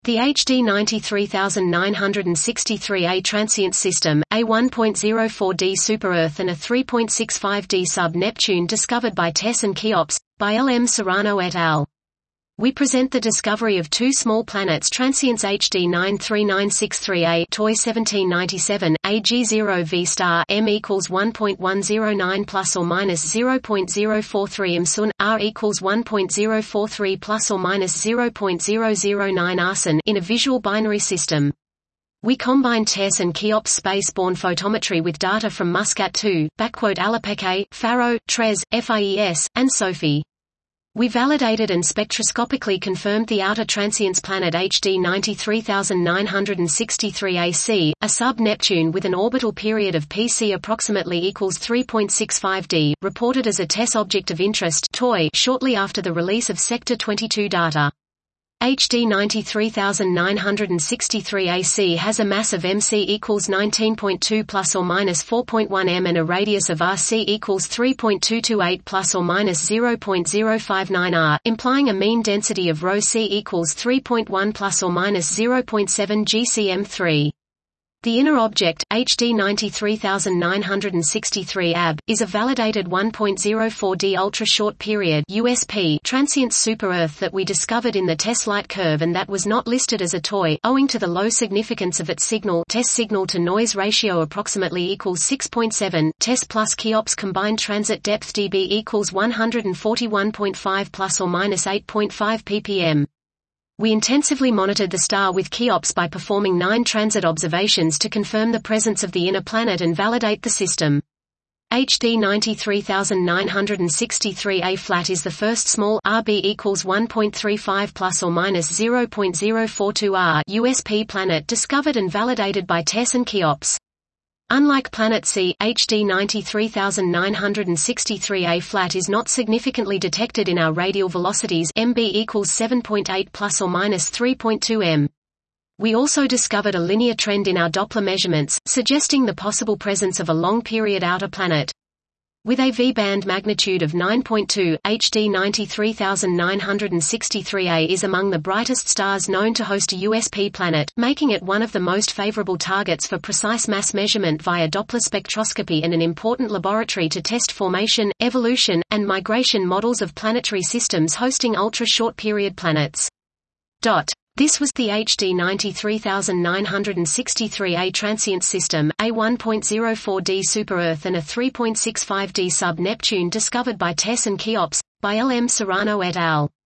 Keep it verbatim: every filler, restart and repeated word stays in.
The H D ninety-three nine six three A transient system, a one point zero four D super-Earth and a three point six five D sub-Neptune discovered by Tess and Cheops, by L M Serrano et al. We present the discovery of two small planets transients H D nine three nine six three A Toy seventeen ninety-seven, A G zero V star M equals one point one zero nine plus or minus zero point zero four three M Sun, R equals one point zero four three plus or minus zero point zero zero nine arson in a visual binary system. We combined Tess and Cheops space-borne photometry with data from Muscat two, Alapeke, Faro, Tres, FIES, and SOFI. We validated and spectroscopically confirmed the outer transients planet H D ninety-three nine six three A C, a sub-Neptune with an orbital period of P C approximately equals three point six five D, reported as a Tess object of interest (TOI) shortly after the release of Sector twenty-two data. H D ninety-three nine six three A C has a mass of M C equals nineteen point two plus or minus four point one m and a radius of R C equals three point two two eight plus or minus zero point zero five nine r, implying a mean density of ρ C equals three point one plus or minus zero point seven G C M three. The inner object, H D ninety-three nine six three A B, is a validated one point zero four D ultra-short period (U S P) transient super-Earth that we discovered in the Tess light curve and that was not listed as a TOI, owing to the low significance of its signal Tess signal-to-noise ratio approximately equals six point seven, Tess plus Cheops combined transit depth dB equals one hundred forty-one point five plus or minus eight point five ppm. We intensively monitored the star with Cheops by performing nine transit observations to confirm the presence of the inner planet and validate the system. H D ninety-three nine six three A flat is the first small R B equals one point three five plus or minus zero point zero four two r U S P planet discovered and validated by Tess and Cheops. Unlike Planet C, H D ninety-three nine six three A flat is not significantly detected in our radial velocities M B equals seven point eight plus or minus three point two m. We also discovered a linear trend in our Doppler measurements, suggesting the possible presence of a long-period outer planet. With a V-band magnitude of nine point two, H D ninety-three nine six three A is among the brightest stars known to host a U S P planet, making it one of the most favorable targets for precise mass measurement via Doppler spectroscopy and an important laboratory to test formation, evolution, and migration models of planetary systems hosting ultra-short period planets. Dot. This was the H D ninety-three nine six three A transient system, a one point zero four D super-Earth and a three point six five D sub-Neptune discovered by Tess and Cheops, by L M Serrano et al.